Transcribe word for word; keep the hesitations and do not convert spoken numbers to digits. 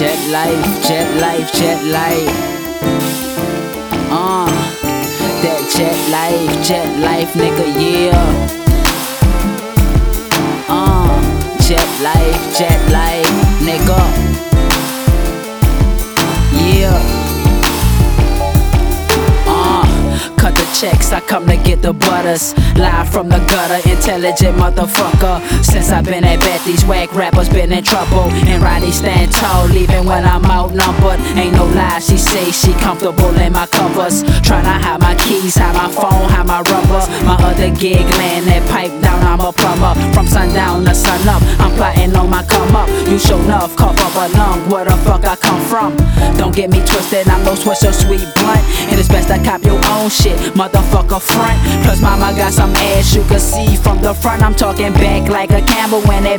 Jet life, jet life, jet life. Uh, that jet life, jet life, nigga, yeah. Uh, jet life, jet life, nigga. Yeah. Uh, cut the checks, I come to get the butters. Live from the gutter, intelligent motherfucker. Since I've been at bat, these whack rappers been in trouble. And Roddy stand tall, even when I'm outnumbered. Ain't no lie, she say she comfortable in my covers. Tryna hide my keys, hide my phone, hide my rubber. My other gig, laying that pipe down, I'm a plumber. From sundown to sun up, I'm plotting on my come up. You show enough, cough up a lung, where the fuck I come from? Don't get me twisted, I'm no Swisher Sweet Blunt. And it's best I cop your own shit, motherfucker front. Plus mama got some ass you can see from the front. I'm talking back like a Campbell when that